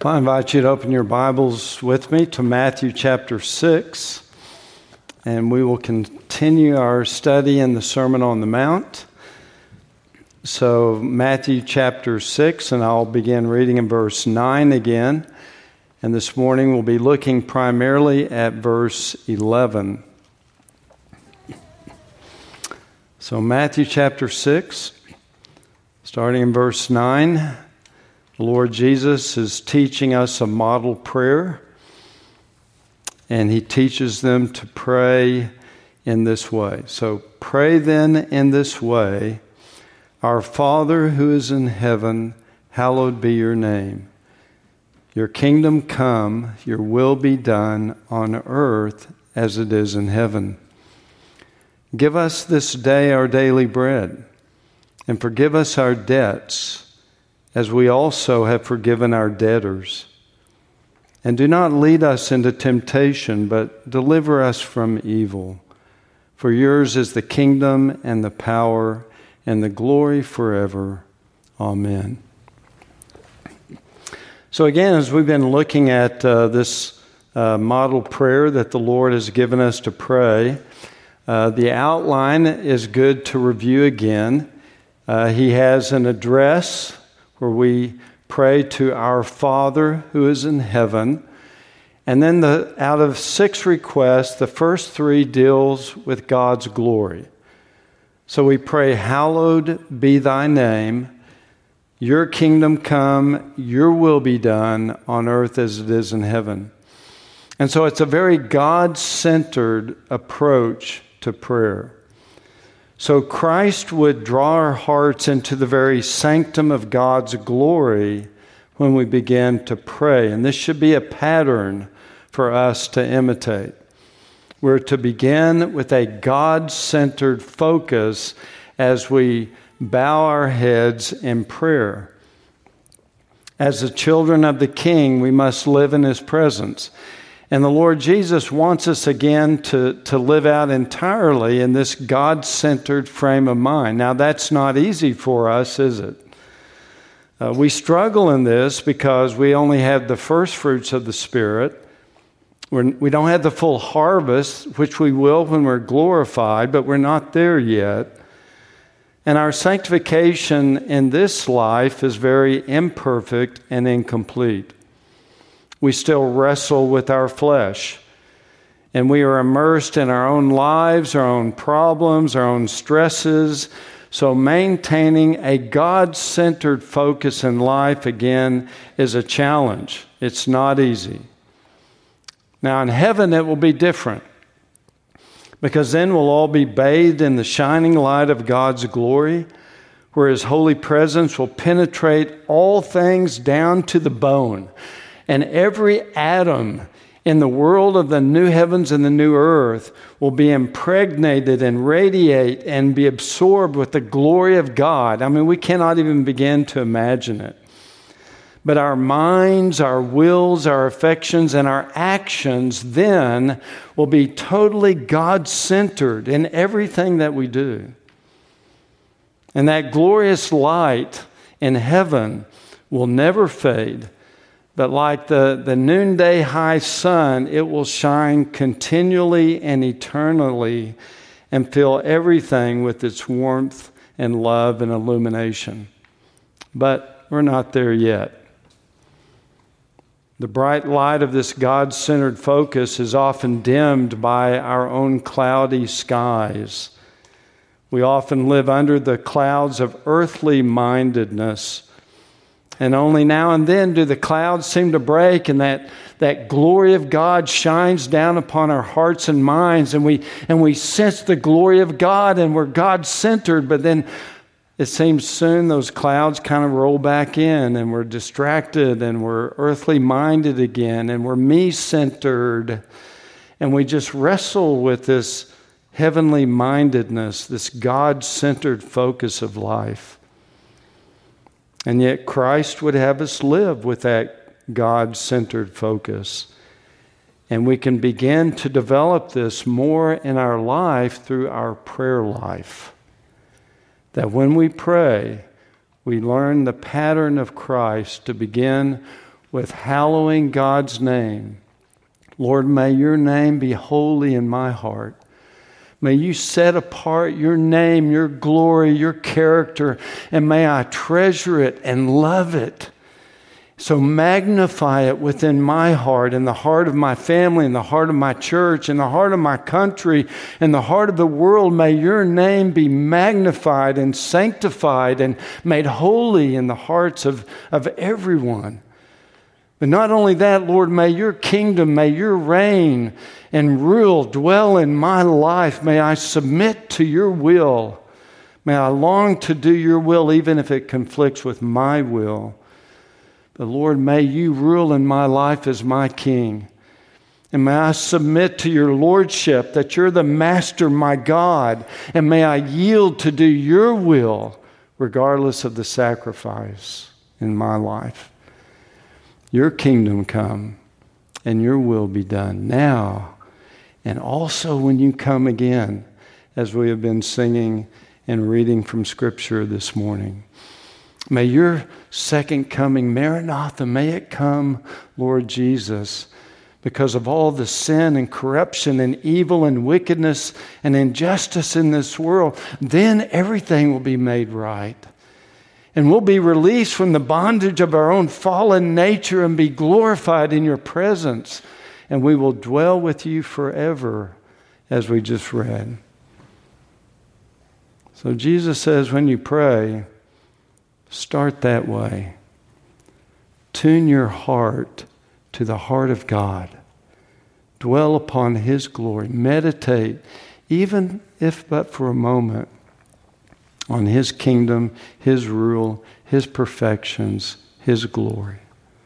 I invite you to open your Bibles with me to Matthew chapter 6, and we will continue our study in the Sermon on the Mount. So Matthew chapter 6, and I'll begin reading in verse 9 again. And this morning we'll be looking primarily at verse 11. So Matthew chapter 6, starting in verse 9. The Lord Jesus is teaching us a model prayer, and He teaches them to pray in this way. So pray then in this way: Our Father who is in heaven, hallowed be your name. Your kingdom come, your will be done on earth as it is in heaven. Give us this day our daily bread, and forgive us our debts, as we also have forgiven our debtors. And do not lead us into temptation, but deliver us from evil. For yours is the kingdom and the power and the glory forever. Amen. So again, as we've been looking at this model prayer that the Lord has given us to pray, the outline is good to review again. He has an address where we pray to our Father who is in heaven. And then out of 6 requests, the first 3 deals with God's glory. So we pray, hallowed be thy name, your kingdom come, your will be done on earth as it is in heaven. And so it's a very God-centered approach to prayer. So Christ would draw our hearts into the very sanctum of God's glory when we begin to pray. And this should be a pattern for us to imitate. We're to begin with a God-centered focus as we bow our heads in prayer. As the children of the King, we must live in His presence. And the Lord Jesus wants us again to live out entirely in this God-centered frame of mind. Now, that's not easy for us, is it? We struggle in this because we only have the first fruits of the Spirit. We don't have the full harvest, which we will when we're glorified, but we're not there yet. And our sanctification in this life is very imperfect and incomplete. We still wrestle with our flesh, and we are immersed in our own lives, our own problems, our own stresses. So maintaining a God-centered focus in life, again, is a challenge. It's not easy. Now, in heaven, it will be different, because then we'll all be bathed in the shining light of God's glory, where His holy presence will penetrate all things down to the bone. And every atom in the world of the new heavens and the new earth will be impregnated and radiate and be absorbed with the glory of God. I mean, we cannot even begin to imagine it. But our minds, our wills, our affections, and our actions then will be totally God-centered in everything that we do. And that glorious light in heaven will never fade. But like the noonday high sun, it will shine continually and eternally and fill everything with its warmth and love and illumination. But we're not there yet. The bright light of this God-centered focus is often dimmed by our own cloudy skies. We often live under the clouds of earthly mindedness. And only now and then do the clouds seem to break, and that glory of God shines down upon our hearts and minds, and we sense the glory of God, and we're God-centered. But then it seems soon those clouds kind of roll back in, and we're distracted, and we're earthly minded again, and we're me-centered, and we just wrestle with this heavenly mindedness, this God-centered focus of life. And yet Christ would have us live with that God-centered focus. And we can begin to develop this more in our life through our prayer life. That when we pray, we learn the pattern of Christ to begin with hallowing God's name. Lord, may your name be holy in my heart. May you set apart your name, your glory, your character, and may I treasure it and love it. So magnify it within my heart, in the heart of my family, in the heart of my church, in the heart of my country, in the heart of the world. May your name be magnified and sanctified and made holy in the hearts of everyone. But not only that, Lord, may your kingdom, may your reign and rule dwell in my life. May I submit to your will. May I long to do your will even if it conflicts with my will. But Lord, may you rule in my life as my king. And may I submit to your lordship, that you're the master, my God. And may I yield to do your will, regardless of the sacrifice in my life. Your kingdom come, and your will be done now, and also when you come again, as we have been singing and reading from Scripture this morning. May your second coming, Maranatha, may it come, Lord Jesus, because of all the sin and corruption and evil and wickedness and injustice in this world. Then everything will be made right. And we'll be released from the bondage of our own fallen nature and be glorified in your presence. And we will dwell with you forever, as we just read. So Jesus says, when you pray, start that way. Tune your heart to the heart of God. Dwell upon his glory. Meditate, even if but for a moment, on his kingdom, his rule, his perfections, his glory.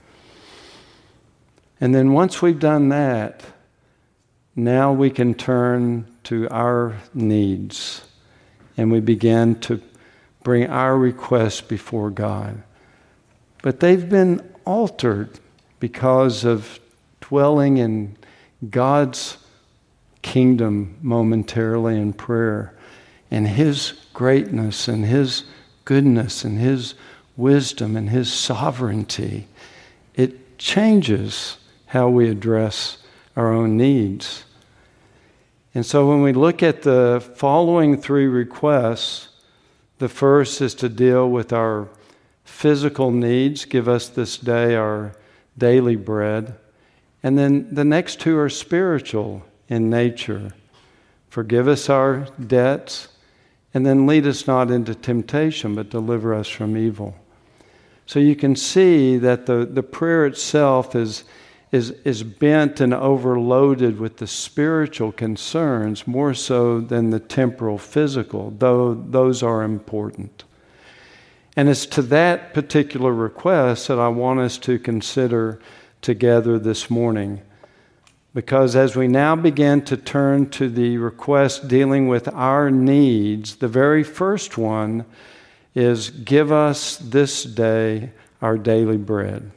And then once we've done that, now we can turn to our needs and we begin to bring our requests before God. But they've been altered because of dwelling in God's kingdom momentarily in prayer, and his greatness and his goodness and his wisdom and his sovereignty. It changes how we address our own needs. And so when we look at the following three requests, the first is to deal with our physical needs. Give us this day our daily bread. And then the next two are spiritual in nature. Forgive us our debts, and then lead us not into temptation, but deliver us from evil. So you can see that the prayer itself is bent and overloaded with the spiritual concerns more so than the temporal, physical, though those are important. And it's to that particular request that I want us to consider together this morning. Because as we now begin to turn to the request dealing with our needs, the very first one is, give us this day our daily bread.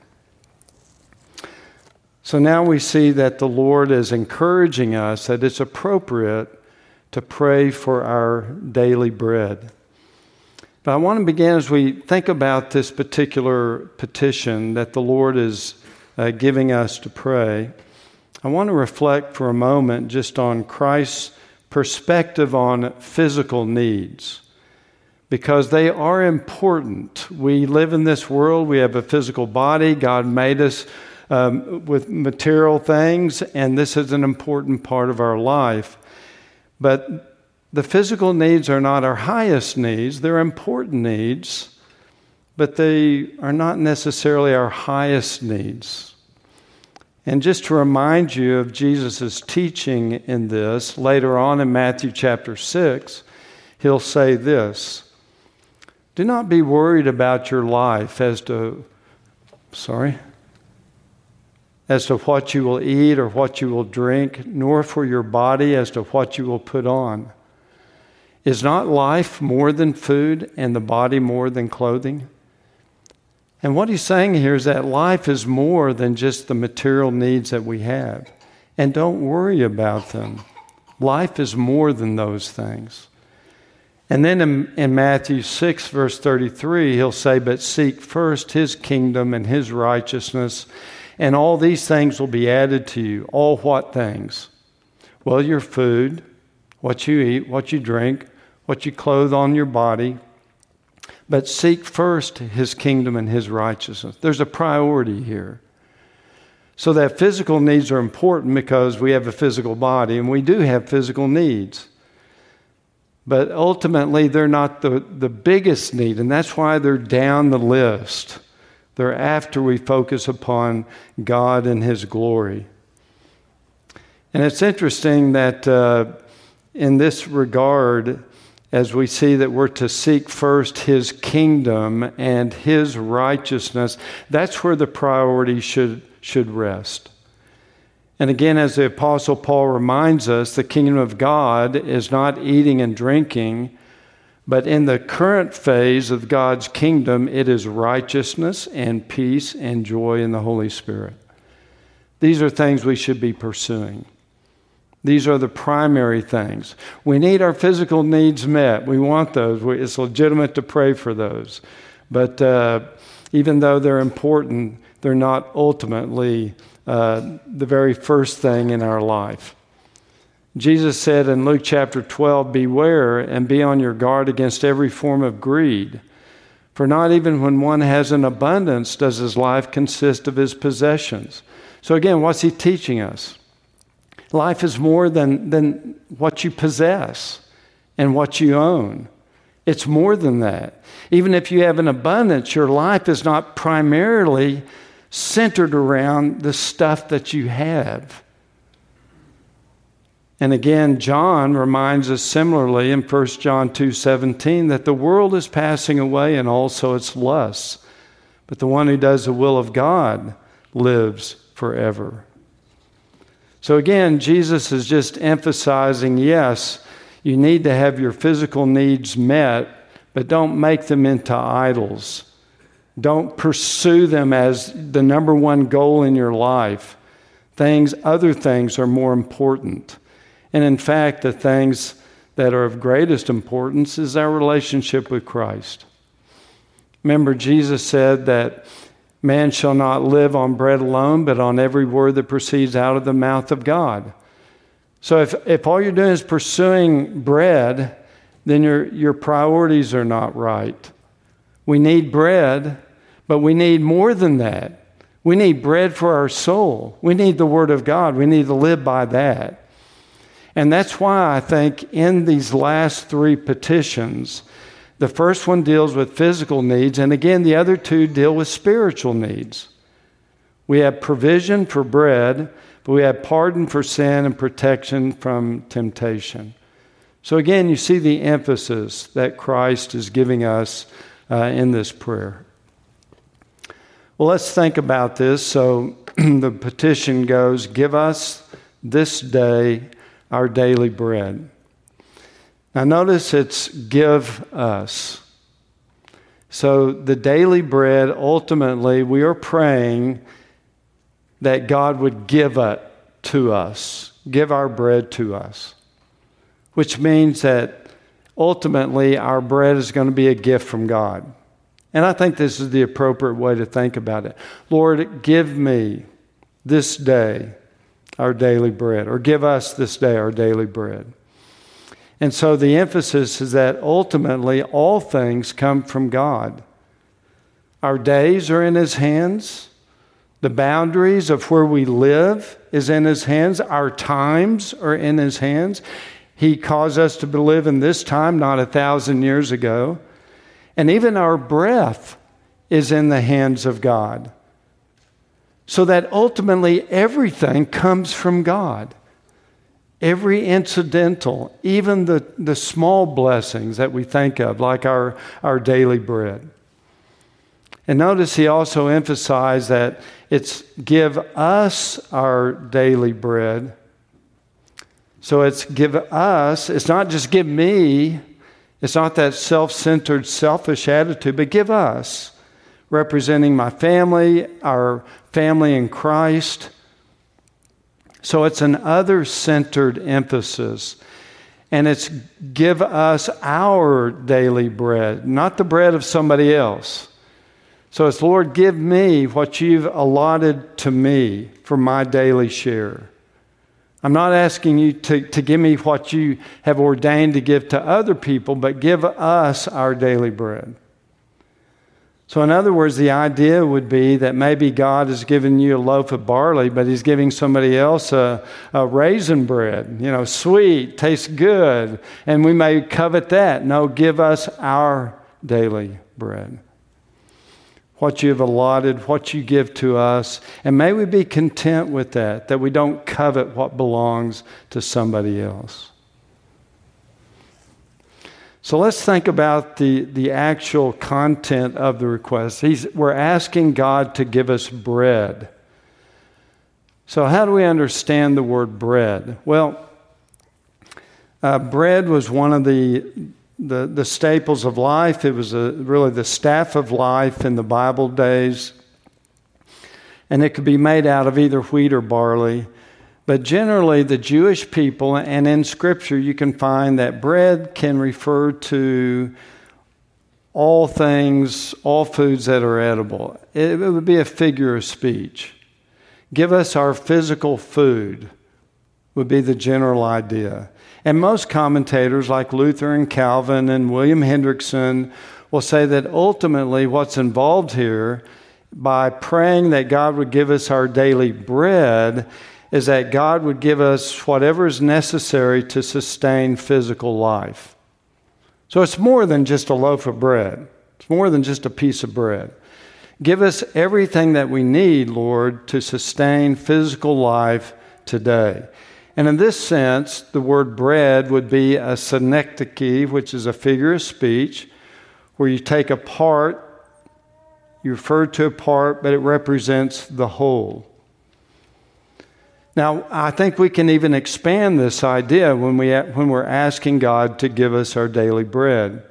So now we see that the Lord is encouraging us that it's appropriate to pray for our daily bread. But I want to begin as we think about this particular petition that the Lord is giving us to pray. I want to reflect for a moment just on Christ's perspective on physical needs, because they are important. We live in this world. We have a physical body. God made us with material things, and this is an important part of our life. But the physical needs are not our highest needs. They're important needs, but they are not necessarily our highest needs. And just to remind you of Jesus' teaching in this, later on in Matthew chapter 6, he'll say this: do not be worried about your life as to what you will eat or what you will drink, nor for your body as to what you will put on. Is not life more than food and the body more than clothing? And what he's saying here is that life is more than just the material needs that we have. And don't worry about them. Life is more than those things. And then in Matthew 6, verse 33, he'll say, but seek first his kingdom and his righteousness, and all these things will be added to you. All what things? Well, your food, what you eat, what you drink, what you clothe on your body. But seek first his kingdom and his righteousness. There's a priority here. So that physical needs are important because we have a physical body and we do have physical needs. But ultimately, they're not the biggest need, and that's why they're down the list. They're after we focus upon God and his glory. And it's interesting that in this regard, as we see that we're to seek first his kingdom and his righteousness, that's where the priority should rest. And again, as the Apostle Paul reminds us, the kingdom of God is not eating and drinking, but in the current phase of God's kingdom, it is righteousness and peace and joy in the Holy Spirit. These are things we should be pursuing. These are the primary things. We need our physical needs met. We want those. It's legitimate to pray for those. But even though they're important, they're not ultimately the very first thing in our life. Jesus said in Luke chapter 12, beware and be on your guard against every form of greed. For not even when one has an abundance does his life consist of his possessions. So again, what's he teaching us? Life is more than what you possess and what you own. It's more than that. Even if you have an abundance, your life is not primarily centered around the stuff that you have. And again, John reminds us similarly in 1 John 2:17 that the world is passing away and also its lusts, but the one who does the will of God lives forever. So again, Jesus is just emphasizing, yes, you need to have your physical needs met, but don't make them into idols. Don't pursue them as the number one goal in your life. Other things are more important. And in fact, the things that are of greatest importance is our relationship with Christ. Remember, Jesus said that man shall not live on bread alone, but on every word that proceeds out of the mouth of God. So if all you're doing is pursuing bread, then your priorities are not right. We need bread, but we need more than that. We need bread for our soul. We need the Word of God. We need to live by that. And that's why I think in these last three petitions, the first one deals with physical needs, and again, the other two deal with spiritual needs. We have provision for bread, but we have pardon for sin and protection from temptation. So again, you see the emphasis that Christ is giving us in this prayer. Well, let's think about this. So the petition goes, give us this day our daily bread. Now notice it's give us. So the daily bread, ultimately, we are praying that God would give it to us, give our bread to us, which means that ultimately our bread is going to be a gift from God. And I think this is the appropriate way to think about it. Lord, give me this day our daily bread, or give us this day our daily bread. And so the emphasis is that ultimately all things come from God. Our days are in His hands. The boundaries of where we live is in His hands. Our times are in His hands. He caused us to live in this time, not 1,000 years ago. And even our breath is in the hands of God. So that ultimately everything comes from God. Every incidental, even the small blessings that we think of, like our daily bread. And notice he also emphasized that it's give us our daily bread. So it's give us, it's not just give me, it's not that self-centered, selfish attitude, but give us, representing my family, our family in Christ. So it's an other-centered emphasis. And it's give us our daily bread, not the bread of somebody else. So it's, Lord, give me what you've allotted to me for my daily share. I'm not asking you to give me what you have ordained to give to other people, but give us our daily bread. So in other words, the idea would be that maybe God has given you a loaf of barley, but he's giving somebody else a raisin bread, sweet, tastes good, and we may covet that. No, give us our daily bread. What you have allotted, what you give to us, and may we be content with that we don't covet what belongs to somebody else. So let's think about the actual content of the request. We're asking God to give us bread. So how do we understand the word bread? Well, bread was one of the staples of life. It was really the staff of life in the Bible days. And it could be made out of either wheat or barley. But generally, the Jewish people, and in Scripture, you can find that bread can refer to all things, all foods that are edible. It would be a figure of speech. Give us our physical food would be the general idea. And most commentators like Luther and Calvin and William Hendrickson will say that ultimately what's involved here by praying that God would give us our daily bread is that God would give us whatever is necessary to sustain physical life. So it's more than just a loaf of bread. It's more than just a piece of bread. Give us everything that we need, Lord, to sustain physical life today. And in this sense, the word bread would be a synecdoche, which is a figure of speech, where you take a part, you refer to a part, but it represents the whole. Now, I think we can even expand this idea when we're asking God to give us our daily bread.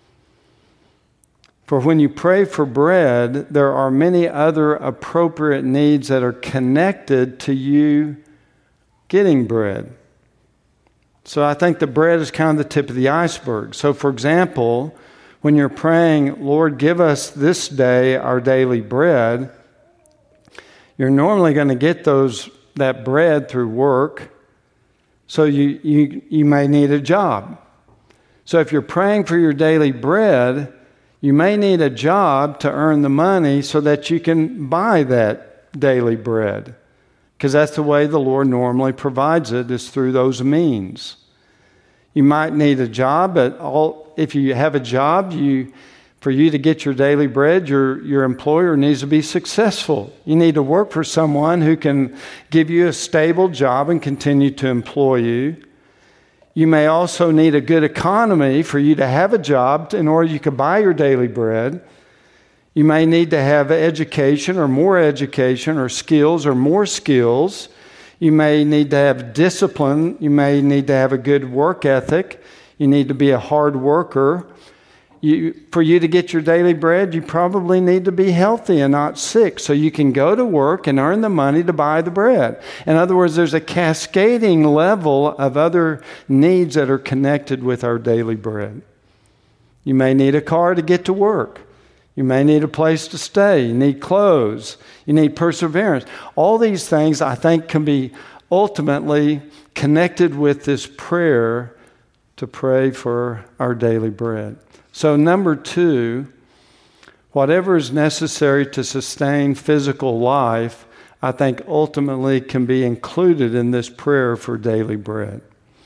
For when you pray for bread, there are many other appropriate needs that are connected to you getting bread. So I think the bread is kind of the tip of the iceberg. So for example, when you're praying, Lord, give us this day our daily bread, you're normally going to get that bread through work. So you may need a job. So if you're praying for your daily bread, you may need a job to earn the money so that you can buy that daily bread. Because that's the way the Lord normally provides it, is through those means. You might need a job, but if you have a job, for you to get your daily bread, your employer needs to be successful. You need to work for someone who can give you a stable job and continue to employ you. You may also need a good economy for you to have a job in order you can buy your daily bread. You may need to have education or more education or skills or more skills. You may need to have discipline. You may need to have a good work ethic. You need to be a hard worker. For you to get your daily bread, you probably need to be healthy and not sick so you can go to work and earn the money to buy the bread. In other words, there's a cascading level of other needs that are connected with our daily bread. You may need a car to get to work. You may need a place to stay. You need clothes. You need perseverance. All these things, I think, can be ultimately connected with this prayer to pray for our daily bread. So number 2, whatever is necessary to sustain physical life, I think ultimately can be included in this prayer for daily bread.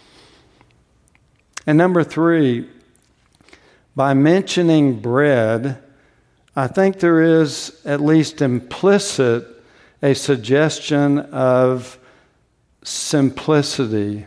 And number 3, by mentioning bread, I think there is at least implicit a suggestion of simplicity.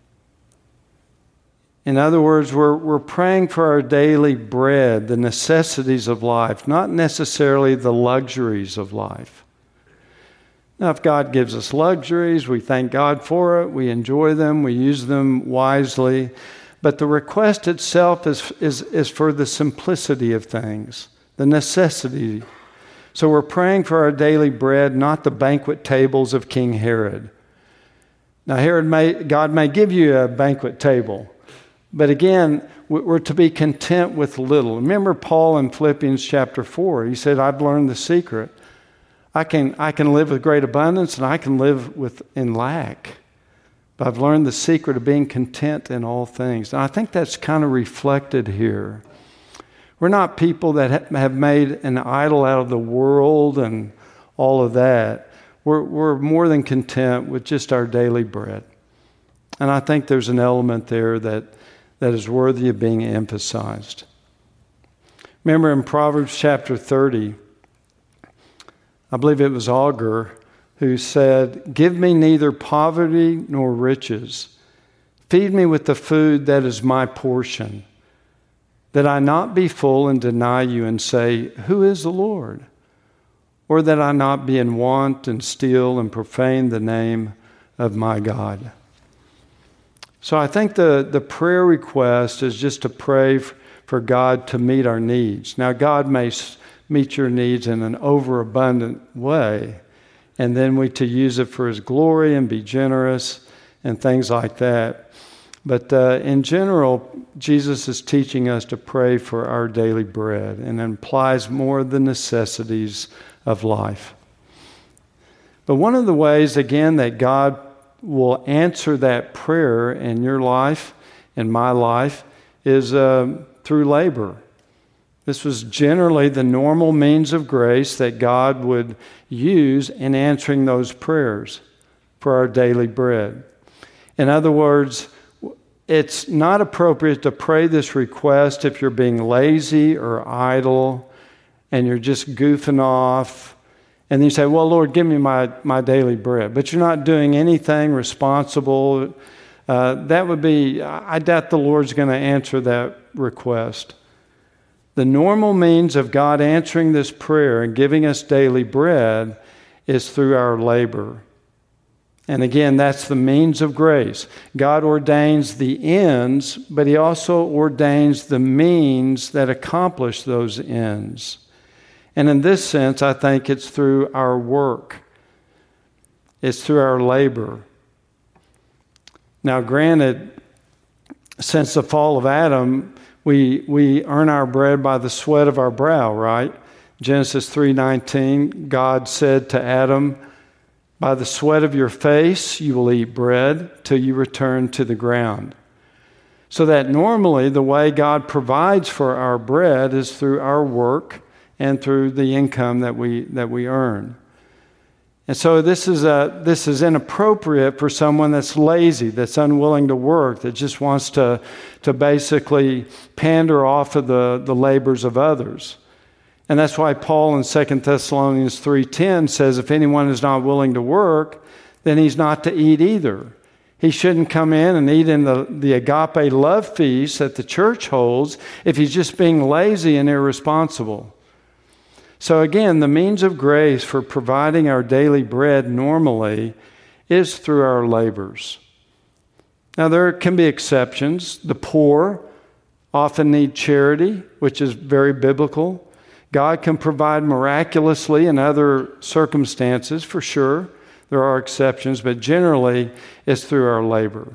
In other words, we're praying for our daily bread, the necessities of life, not necessarily the luxuries of life. Now, if God gives us luxuries, we thank God for it, we enjoy them, we use them wisely. But the request itself is for the simplicity of things, the necessity. So we're praying for our daily bread, not the banquet tables of King Herod. Now, God may give you a banquet table, But again, we're to be content with little. Remember Paul in Philippians chapter 4. He said, I've learned the secret. I can live with great abundance and I can live in lack. But I've learned the secret of being content in all things. And I think that's kind of reflected here. We're not people that have made an idol out of the world and all of that. We're more than content with just our daily bread. And I think there's an element there that is worthy of being emphasized. Remember in Proverbs chapter 30, I believe it was Agur who said, give me neither poverty nor riches. Feed me with the food that is my portion, that I not be full and deny you and say, who is the Lord? Or that I not be in want and steal and profane the name of my God. So I think the prayer request is just to pray for God to meet our needs. Now, God may meet your needs in an overabundant way, and then we to use it for His glory and be generous and things like that. But in general, Jesus is teaching us to pray for our daily bread, and it implies more of the necessities of life. But one of the ways, again, that God will answer that prayer in your life, in my life, is through labor. This was generally the normal means of grace that God would use in answering those prayers for our daily bread. In other words, it's not appropriate to pray this request if you're being lazy or idle and you're just goofing off. And then you say, well, Lord, give me my daily bread. But you're not doing anything responsible. That would be, I doubt the Lord's going to answer that request. The normal means of God answering this prayer and giving us daily bread is through our labor. And again, that's the means of grace. God ordains the ends, but He also ordains the means that accomplish those ends. And in this sense, I think it's through our work. It's through our labor. Now, granted, since the fall of Adam, we earn our bread by the sweat of our brow, right? Genesis 3:19, God said to Adam, by the sweat of your face you will eat bread till you return to the ground. So that normally the way God provides for our bread is through our work and through the income that we earn. And so this is inappropriate for someone that's lazy, that's unwilling to work, that just wants to basically pander off of the labors of others. And that's why Paul in 2 Thessalonians 3:10 says, if anyone is not willing to work, then he's not to eat either. He shouldn't come in and eat in the agape love feast that the church holds if he's just being lazy and irresponsible. So again, the means of grace for providing our daily bread normally is through our labors. Now there can be exceptions. The poor often need charity, which is very biblical. God can provide miraculously in other circumstances, for sure. There are exceptions, but generally it's through our labor.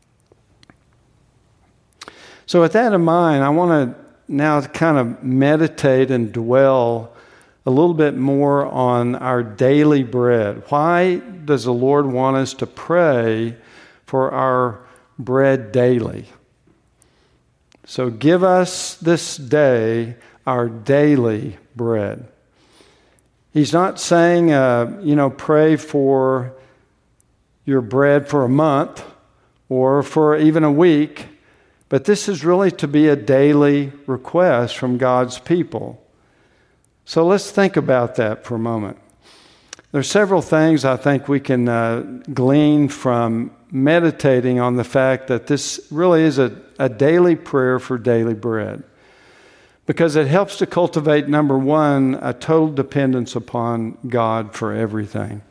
So with that in mind, I want to now kind of meditate and dwell a little bit more on our daily bread. Why does the Lord want us to pray for our bread daily? So give us this day our daily bread. He's not saying, pray for your bread for a month or for even a week, but this is really to be a daily request from God's people. So let's think about that for a moment. There's several things I think we can glean from meditating on the fact that this really is a daily prayer for daily bread. Because it helps to cultivate, number one, a total dependence upon God for everything.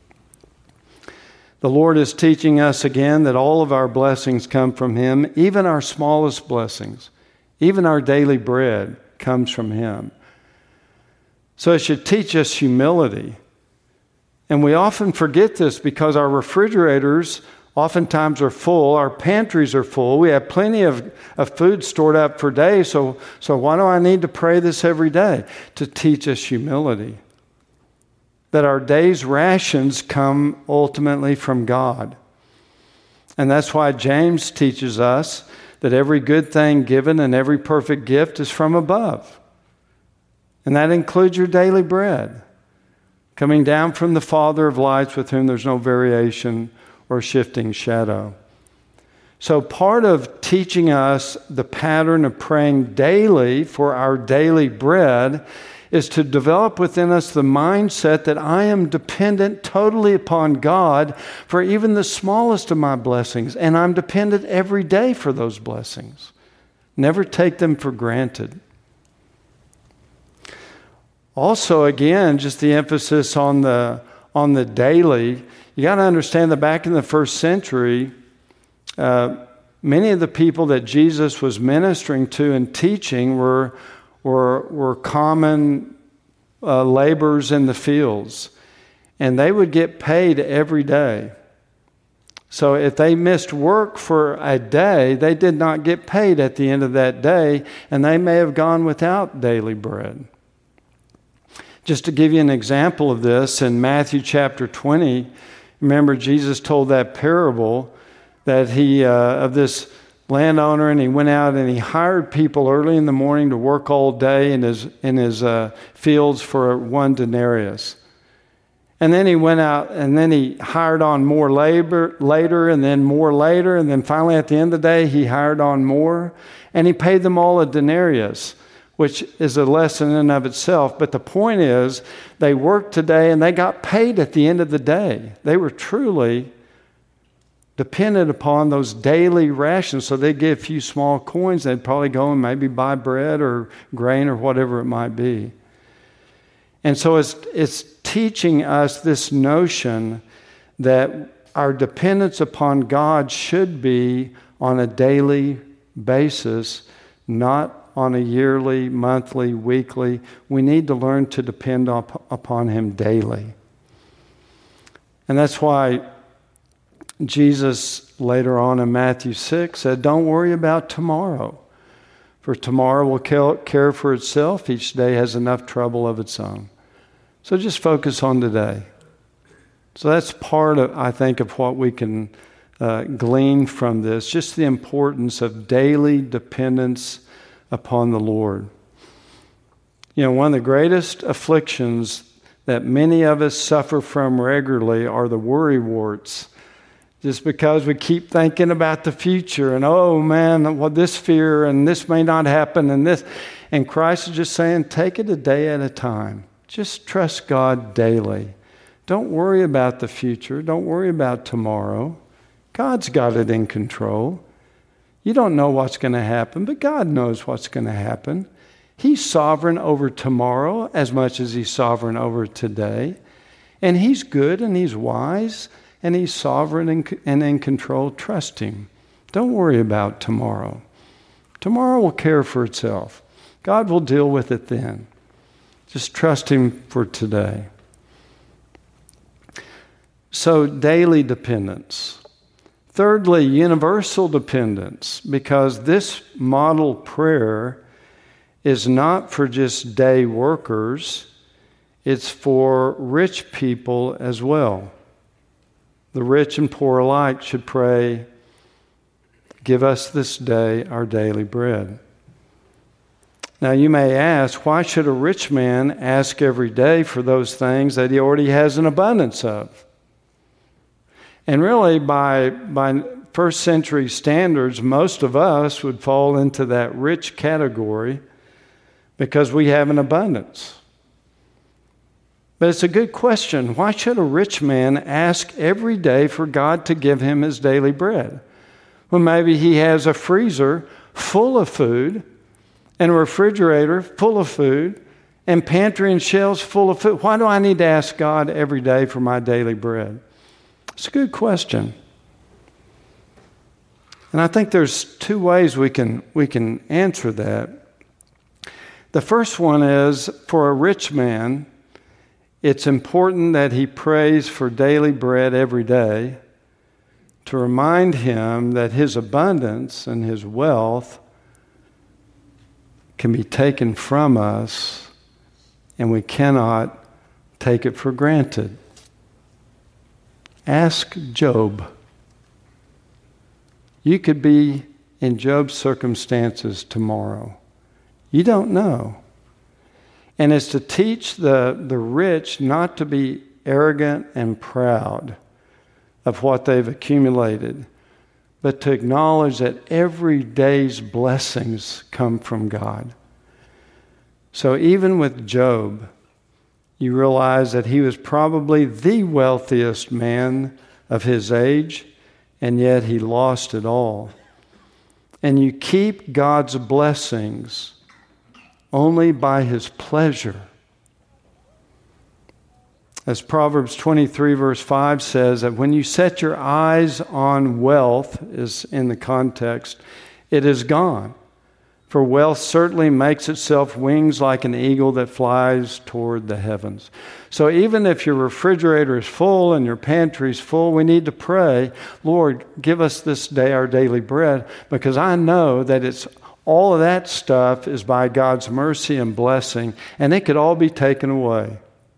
The Lord is teaching us again that all of our blessings come from Him, even our smallest blessings, even our daily bread comes from Him. So it should teach us humility. And we often forget this because our refrigerators oftentimes are full. Our pantries are full. We have plenty of food stored up for days. So why do I need to pray this every day? To teach us humility. That our day's rations come ultimately from God. And that's why James teaches us that every good thing given and every perfect gift is from above. And that includes your daily bread, coming down from the Father of lights, with whom there's no variation or shifting shadow. So part of teaching us the pattern of praying daily for our daily bread is to develop within us the mindset that I am dependent totally upon God for even the smallest of my blessings, and I'm dependent every day for those blessings. Never take them for granted. Also, again, just the emphasis on the daily. You got to understand that back in the first century, many of the people that Jesus was ministering to and teaching were common laborers in the fields, and they would get paid every day. So if they missed work for a day, they did not get paid at the end of that day, and they may have gone without daily bread. Just to give you an example of this, in Matthew chapter 20, remember Jesus told that parable that of this landowner, and he went out and he hired people early in the morning to work all day in his fields for 1 denarius. And then he went out and then he hired on more labor later, and then more later, and then finally at the end of the day he hired on more, and he paid them all a denarius, which is a lesson in and of itself. But the point is, they worked today and they got paid at the end of the day. They were truly dependent upon those daily rations. So they'd get a few small coins. They'd probably go and maybe buy bread or grain or whatever it might be. And so it's teaching us this notion that our dependence upon God should be on a daily basis, not on a yearly, monthly, weekly. We need to learn to depend upon Him daily. And that's why Jesus later on in Matthew 6 said, don't worry about tomorrow, for tomorrow will care for itself. Each day has enough trouble of its own. So just focus on today. So that's part of, I think, of what we can glean from this, just the importance of daily dependence upon the Lord. You know, one of the greatest afflictions that many of us suffer from regularly are the worry warts. Just because we keep thinking about the future and, oh man, well, this fear and this may not happen and this. And Christ is just saying, take it a day at a time. Just trust God daily. Don't worry about the future. Don't worry about tomorrow. God's got it in control. You don't know what's going to happen, but God knows what's going to happen. He's sovereign over tomorrow as much as He's sovereign over today. And He's good and He's wise and He's sovereign and in control. Trust Him. Don't worry about tomorrow. Tomorrow will care for itself. God will deal with it then. Just trust Him for today. So, daily dependence. Thirdly, universal dependence, because this model prayer is not for just day workers, it's for rich people as well. The rich and poor alike should pray, give us this day our daily bread. Now you may ask, why should a rich man ask every day for those things that he already has an abundance of? And really, by first century standards, most of us would fall into that rich category because we have an abundance. But it's a good question. Why should a rich man ask every day for God to give him his daily bread? Well, maybe he has a freezer full of food and a refrigerator full of food and pantry and shelves full of food. Why do I need to ask God every day for my daily bread? It's a good question. And I think there's two ways we can answer that. The first one is, for a rich man, it's important that he prays for daily bread every day to remind him that his abundance and his wealth can be taken from us, and we cannot take it for granted. Ask Job. You could be in Job's circumstances tomorrow. You don't know. And it's to teach the rich not to be arrogant and proud of what they've accumulated, but to acknowledge that every day's blessings come from God. So even with Job, you realize that he was probably the wealthiest man of his age, and yet he lost it all. And you keep God's blessings only by his pleasure. As Proverbs 23 verse 5 says, that when you set your eyes on wealth, is in the context, it is gone. For wealth certainly makes itself wings like an eagle that flies toward the heavens. So even if your refrigerator is full and your pantry is full, we need to pray, Lord, give us this day our daily bread, because I know that it's all of that stuff is by God's mercy and blessing, and it could all be taken away.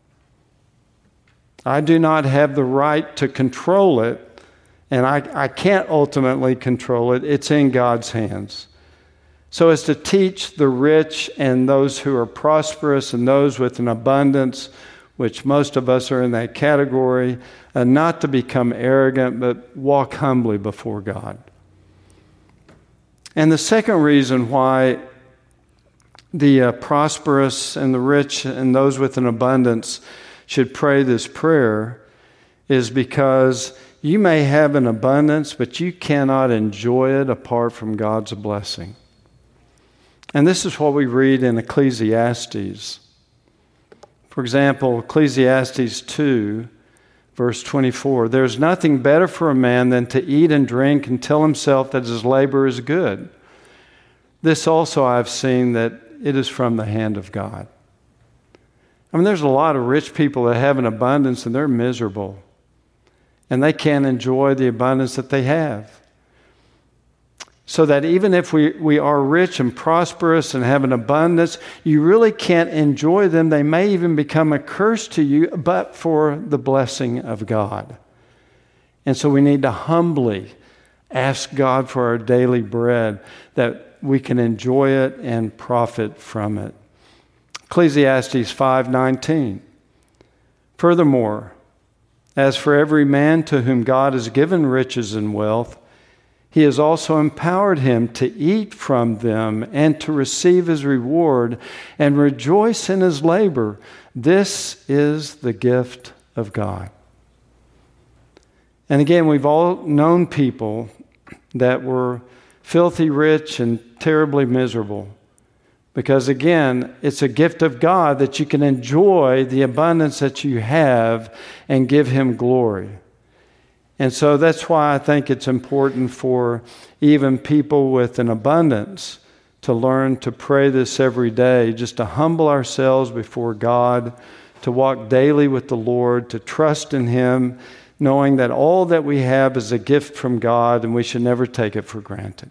I do not have the right to control it, and I can't ultimately control it. It's in God's hands. So as to teach the rich and those who are prosperous and those with an abundance, which most of us are in that category, not to become arrogant, but walk humbly before God. And the second reason why the prosperous and the rich and those with an abundance should pray this prayer is because you may have an abundance, but you cannot enjoy it apart from God's blessing. And this is what we read in Ecclesiastes. For example, Ecclesiastes 2, verse 24, there's nothing better for a man than to eat and drink and tell himself that his labor is good. This also I've seen that it is from the hand of God. I mean, there's a lot of rich people that have an abundance and they're miserable. And they can't enjoy the abundance that they have. So that even if we are rich and prosperous and have an abundance, you really can't enjoy them. They may even become a curse to you, but for the blessing of God. And so we need to humbly ask God for our daily bread, that we can enjoy it and profit from it. Ecclesiastes 5:19. Furthermore, as for every man to whom God has given riches and wealth, He has also empowered him to eat from them and to receive his reward and rejoice in his labor. This is the gift of God. And again, we've all known people that were filthy rich and terribly miserable. Because again, it's a gift of God that you can enjoy the abundance that you have and give Him glory. And so that's why I think it's important for even people with an abundance to learn to pray this every day, just to humble ourselves before God, to walk daily with the Lord, to trust in Him, knowing that all that we have is a gift from God and we should never take it for granted.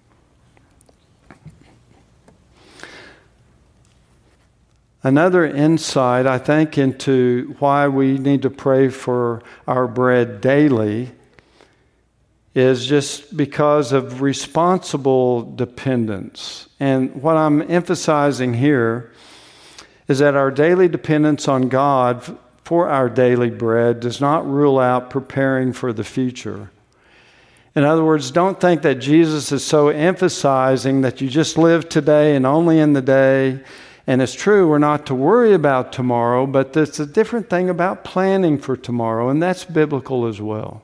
Another insight, I think, into why we need to pray for our bread daily is just because of responsible dependence. And what I'm emphasizing here is that our daily dependence on God for our daily bread does not rule out preparing for the future. In other words, don't think that Jesus is so emphasizing that you just live today and only in the day. And it's true, we're not to worry about tomorrow, but there's a different thing about planning for tomorrow, and that's biblical as well.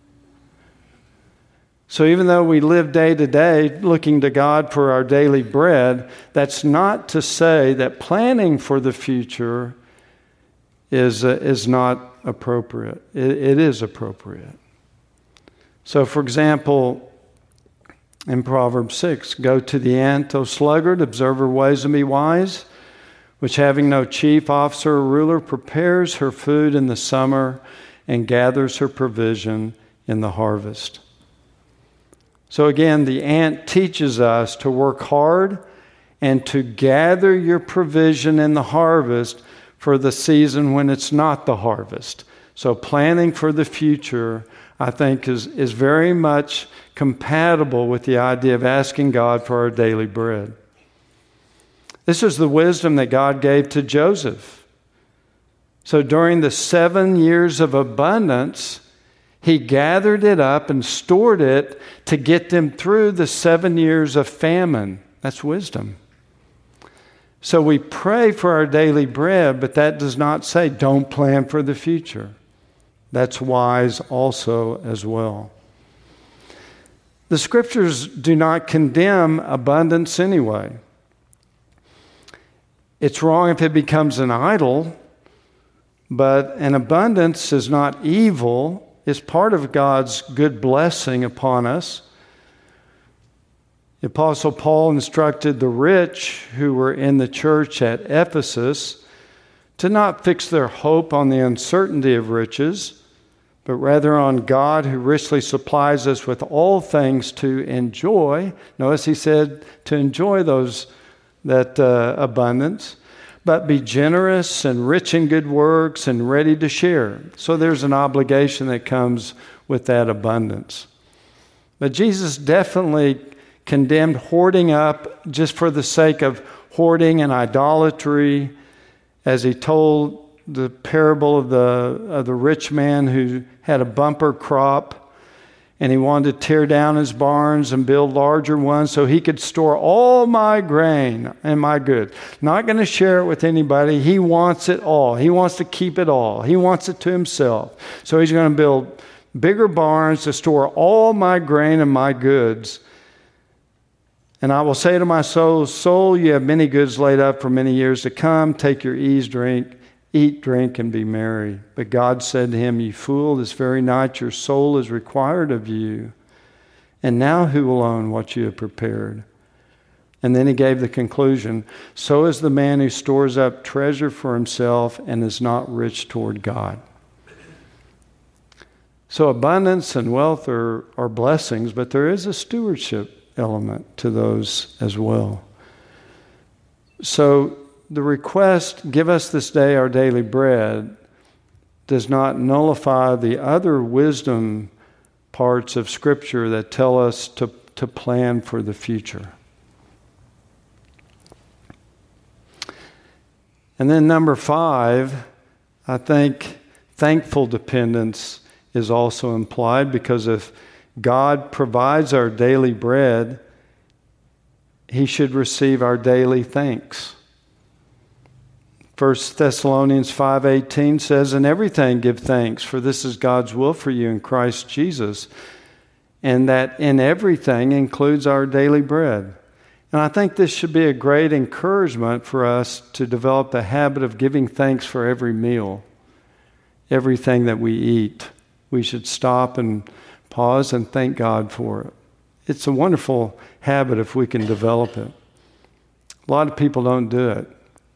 So even though we live day to day looking to God for our daily bread, that's not to say that planning for the future is not appropriate. It is appropriate. So for example, in Proverbs 6, go to the ant, O sluggard, observe her ways and be wise, which having no chief officer or ruler prepares her food in the summer and gathers her provision in the harvest. So again, the ant teaches us to work hard and to gather your provision in the harvest for the season when it's not the harvest. So planning for the future, I think, is very much compatible with the idea of asking God for our daily bread. This is the wisdom that God gave to Joseph. So during the 7 years of abundance, he gathered it up and stored it to get them through the 7 years of famine. That's wisdom. So we pray for our daily bread, but that does not say don't plan for the future. That's wise also as well. The Scriptures do not condemn abundance anyway. It's wrong if it becomes an idol, but an abundance is not evil. It's part of God's good blessing upon us. The Apostle Paul instructed the rich who were in the church at Ephesus to not fix their hope on the uncertainty of riches, but rather on God who richly supplies us with all things to enjoy. Notice he said to enjoy that abundance, but be generous and rich in good works and ready to share. So there's an obligation that comes with that abundance. But Jesus definitely condemned hoarding up just for the sake of hoarding and idolatry, as he told the parable of the rich man who had a bumper crop, and he wanted to tear down his barns and build larger ones so he could store all my grain and my goods. Not going to share it with anybody. He wants it all. He wants to keep it all. He wants it to himself. So he's going to build bigger barns to store all my grain and my goods. And I will say to my soul, soul, you have many goods laid up for many years to come. Take your ease, eat, drink, and be merry. But God said to him, you fool, this very night your soul is required of you. And now who will own what you have prepared? And then he gave the conclusion, so is the man who stores up treasure for himself and is not rich toward God. So abundance and wealth are blessings, but there is a stewardship element to those as well. So the request, give us this day our daily bread, does not nullify the other wisdom parts of Scripture that tell us to plan for the future. And then number 5, I think thankful dependence is also implied, because if God provides our daily bread, He should receive our daily thanks. 1 Thessalonians 5:18 says, in everything give thanks, for this is God's will for you in Christ Jesus. And that in everything includes our daily bread. And I think this should be a great encouragement for us to develop the habit of giving thanks for every meal, everything that we eat. We should stop and pause and thank God for it. It's a wonderful habit if we can develop it. A lot of people don't do it.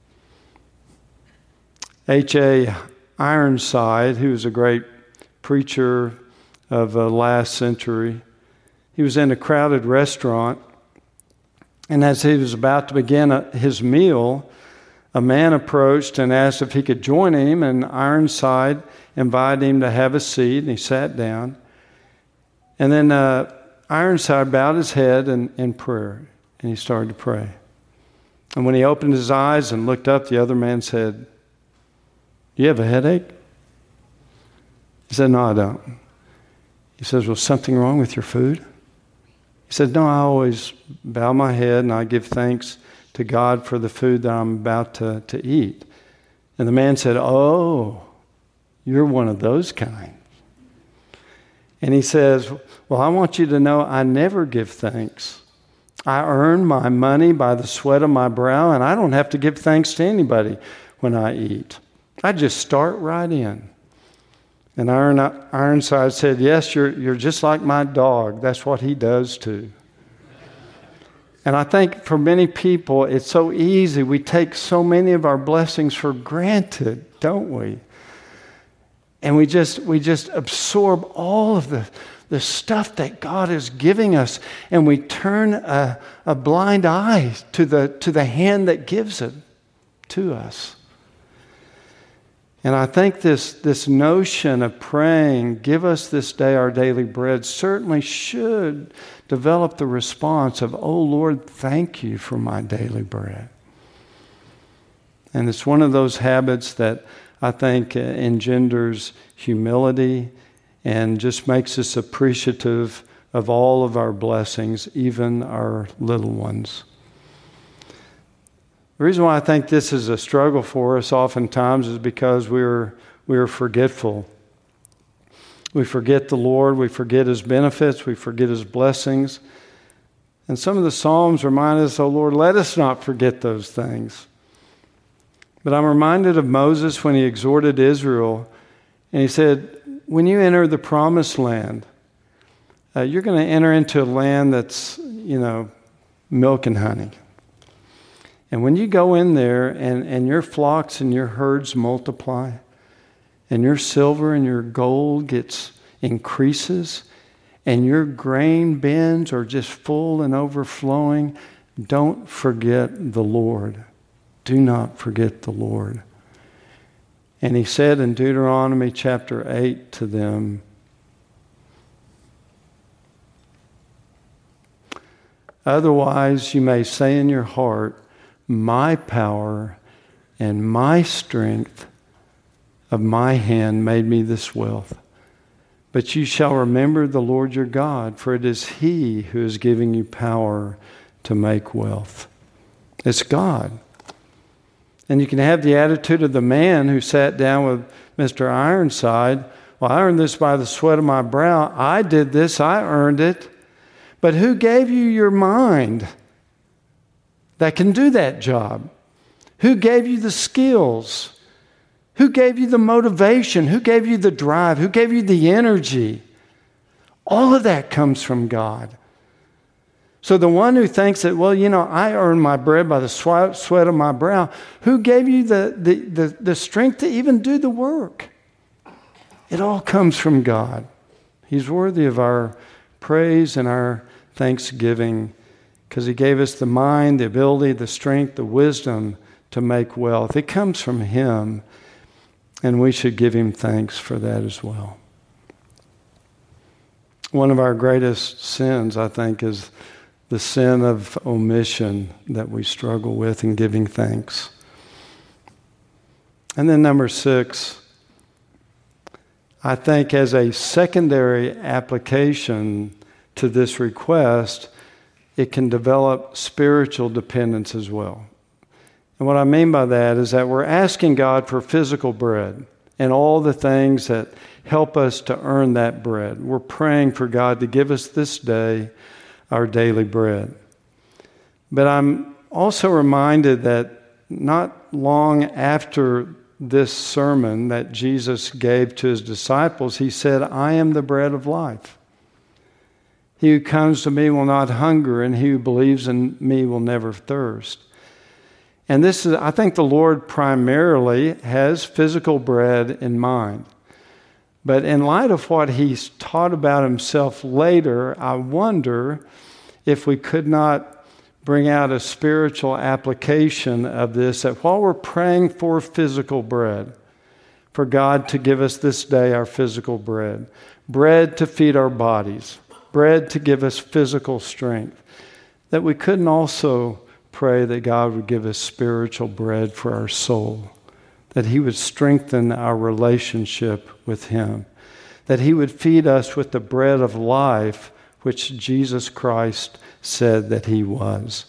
H.A. Ironside, who was a great preacher of the last century, he was in a crowded restaurant, and as he was about to begin his meal, a man approached and asked if he could join him, and Ironside invited him to have a seat, and he sat down. And then Ironside bowed his head in prayer, and he started to pray. And when he opened his eyes and looked up, the other man said, "Do you have a headache?" He said, "No, I don't." He says, "Was something wrong with your food?" He said, "No, I always bow my head and I give thanks to God for the food that I'm about to eat." And the man said, "Oh, you're one of those kind." And he says, "Well, I want you to know I never give thanks. I earn my money by the sweat of my brow, and I don't have to give thanks to anybody when I eat. I just start right in." And Ironside said, "Yes, you're just like my dog. That's what he does too." And I think for many people, it's so easy. We take so many of our blessings for granted, don't we? And we just absorb all of the stuff that God is giving us, and we turn a blind eye to the hand that gives it to us. And I think this notion of praying, give us this day our daily bread, certainly should develop the response of, oh Lord, thank you for my daily bread. And it's one of those habits that I think engenders humility and just makes us appreciative of all of our blessings, even our little ones. The reason why I think this is a struggle for us oftentimes is because we're forgetful. We forget the Lord, we forget His benefits, we forget His blessings. And some of the Psalms remind us, oh Lord, let us not forget those things. But I'm reminded of Moses when he exhorted Israel, and he said, when you enter the promised land, you're going to enter into a land that's, milk and honey. And when you go in there and your flocks and your herds multiply, and your silver and your gold increases, and your grain bins are just full and overflowing, don't forget the Lord. Do not forget the Lord. And he said in Deuteronomy chapter 8 to them, otherwise you may say in your heart, my power and my strength of my hand made me this wealth. But you shall remember the Lord your God, for it is He who is giving you power to make wealth. It's God. And you can have the attitude of the man who sat down with Mr. Ironside. Well, I earned this by the sweat of my brow. I did this. I earned it. But who gave you your mind that can do that job? Who gave you the skills? Who gave you the motivation? Who gave you the drive? Who gave you the energy? All of that comes from God. So the one who thinks that, I earned my bread by the sweat of my brow, who gave you the strength to even do the work? It all comes from God. He's worthy of our praise and our thanksgiving because He gave us the mind, the ability, the strength, the wisdom to make wealth. It comes from Him, and we should give Him thanks for that as well. One of our greatest sins, I think, is the sin of omission that we struggle with in giving thanks. And then number 6, I think as a secondary application to this request, it can develop spiritual dependence as well. And what I mean by that is that we're asking God for physical bread and all the things that help us to earn that bread. We're praying for God to give us this day our daily bread. But I'm also reminded that not long after this sermon that Jesus gave to His disciples, He said, I am the bread of life. He who comes to me will not hunger, and he who believes in me will never thirst. And this is, I think the Lord primarily has physical bread in mind. But in light of what He's taught about Himself later, I wonder if we could not bring out a spiritual application of this, that while we're praying for physical bread, for God to give us this day our physical bread, bread to feed our bodies, bread to give us physical strength, that we couldn't also pray that God would give us spiritual bread for our soul, that He would strengthen our relationship with Him, that He would feed us with the bread of life, which Jesus Christ said that He was.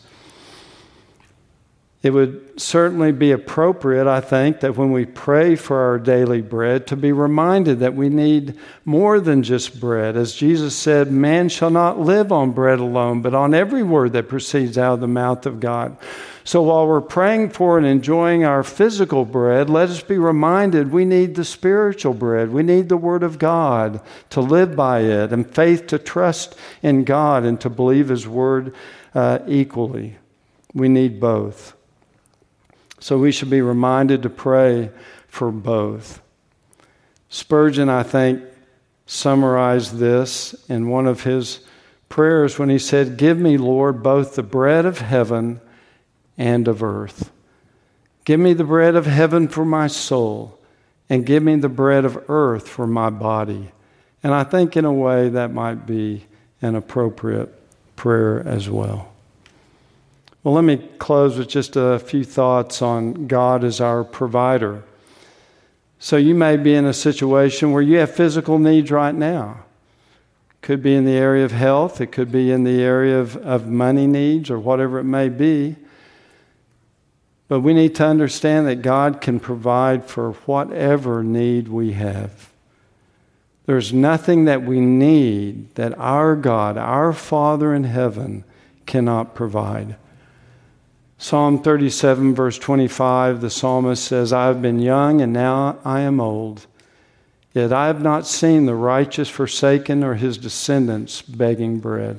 It would certainly be appropriate, I think, that when we pray for our daily bread, to be reminded that we need more than just bread. As Jesus said, man shall not live on bread alone, but on every word that proceeds out of the mouth of God. So while we're praying for and enjoying our physical bread, let us be reminded we need the spiritual bread. We need the Word of God to live by it, and faith to trust in God and to believe His Word equally. We need both. So we should be reminded to pray for both. Spurgeon, I think, summarized this in one of his prayers when he said, "Give me, Lord, both the bread of heaven and of earth. Give me the bread of heaven for my soul, and give me the bread of earth for my body." And I think in a way that might be an appropriate prayer as well. Well, let me close with just a few thoughts on God as our provider. So you may be in a situation where you have physical needs right now. It could be in the area of health. It could be in the area of money needs or whatever it may be. But we need to understand that God can provide for whatever need we have. There's nothing that we need that our God, our Father in heaven, cannot provide. Psalm 37, verse 25, the psalmist says, "I have been young and now I am old, yet I have not seen the righteous forsaken or his descendants begging bread."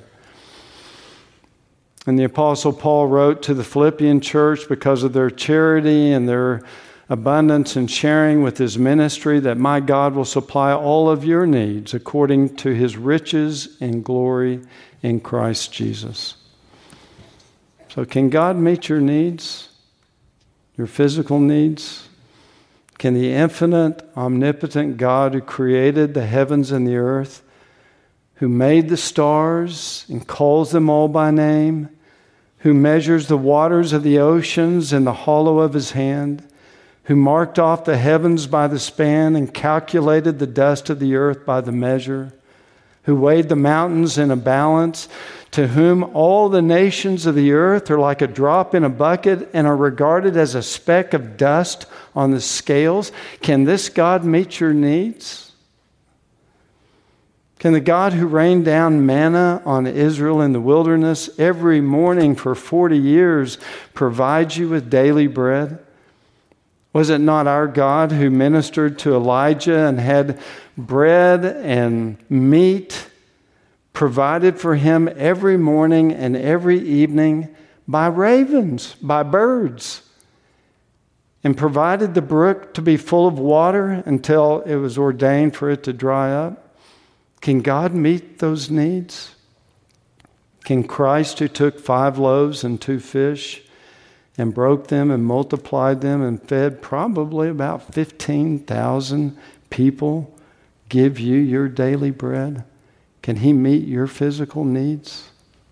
And the Apostle Paul wrote to the Philippian church because of their charity and their abundance in sharing with his ministry that my God will supply all of your needs according to his riches in glory in Christ Jesus. So can God meet your needs, your physical needs? Can the infinite, omnipotent God who created the heavens and the earth, who made the stars and calls them all by name, who measures the waters of the oceans in the hollow of his hand, who marked off the heavens by the span and calculated the dust of the earth by the measure, who weighed the mountains in a balance, to whom all the nations of the earth are like a drop in a bucket and are regarded as a speck of dust on the scales. Can this God meet your needs? Can the God who rained down manna on Israel in the wilderness every morning for 40 years provide you with daily bread? Was it not our God who ministered to Elijah and had bread and meat provided for him every morning and every evening by ravens, by birds, and provided the brook to be full of water until it was ordained for it to dry up? Can God meet those needs? Can Christ, who took 5 loaves and 2 fish and broke them and multiplied them and fed probably about 15,000 people, give you your daily bread? Can he meet your physical needs?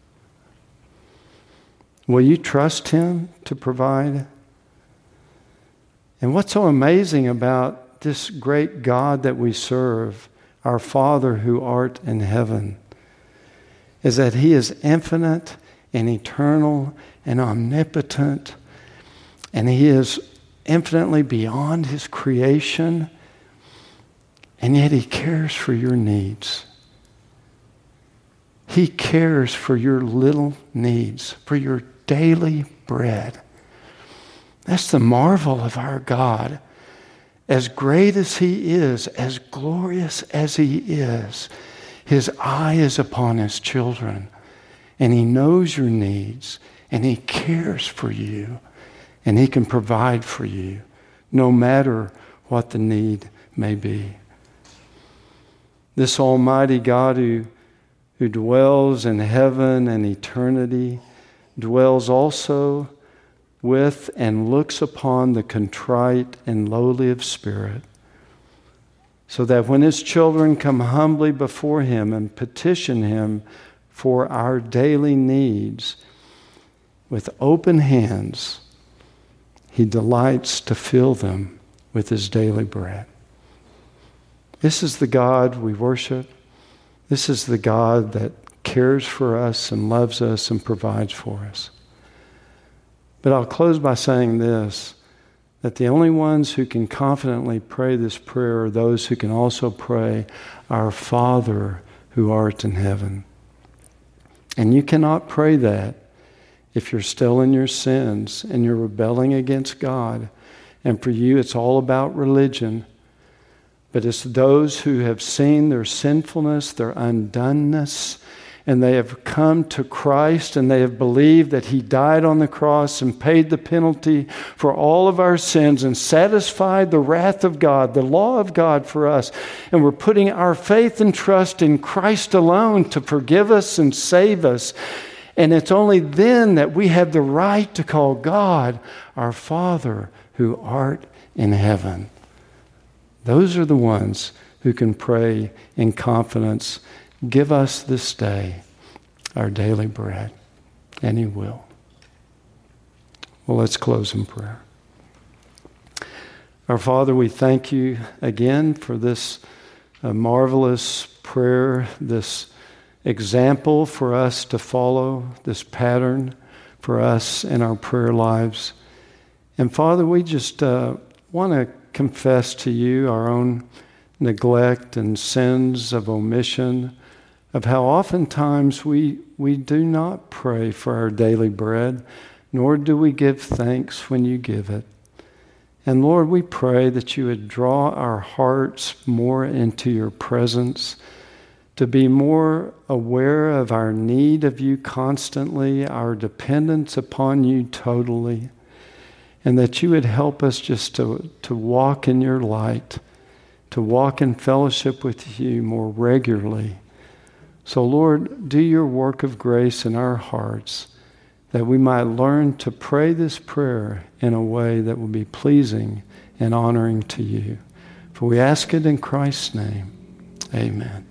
Will you trust him to provide? And what's so amazing about this great God that we serve, our Father who art in heaven, is that he is infinite and eternal and omnipotent, and he is infinitely beyond his creation, and yet he cares for your needs. He cares for your little needs, for your daily bread. That's the marvel of our God. As great as he is, as glorious as he is, his eye is upon his children, and he knows your needs, and he cares for you, and he can provide for you, no matter what the need may be. This almighty God who dwells in heaven and eternity, dwells also with and looks upon the contrite and lowly of spirit, so that when his children come humbly before him and petition him for our daily needs, with open hands, he delights to fill them with his daily bread. This is the God we worship. This is the God that cares for us and loves us and provides for us. But I'll close by saying this, that the only ones who can confidently pray this prayer are those who can also pray, "Our Father who art in heaven." And you cannot pray that if you're still in your sins and you're rebelling against God. And for you, it's all about religion. But it's those who have seen their sinfulness, their undoneness, and they have come to Christ and they have believed that He died on the cross and paid the penalty for all of our sins and satisfied the wrath of God, the law of God for us. And we're putting our faith and trust in Christ alone to forgive us and save us. And it's only then that we have the right to call God our Father who art in heaven. Those are the ones who can pray in confidence, give us this day our daily bread. And He will. Well, let's close in prayer. Our Father, we thank You again for this marvelous prayer, this example for us to follow, this pattern for us in our prayer lives. And Father, we just want to confess to You our own neglect and sins of omission, of how oftentimes we do not pray for our daily bread, nor do we give thanks when You give it. And Lord, we pray that You would draw our hearts more into Your presence, to be more aware of our need of You constantly, our dependence upon You totally, and that You would help us just to walk in Your light, to walk in fellowship with You more regularly. So Lord, do Your work of grace in our hearts, that we might learn to pray this prayer in a way that will be pleasing and honoring to You. For we ask it in Christ's name. Amen.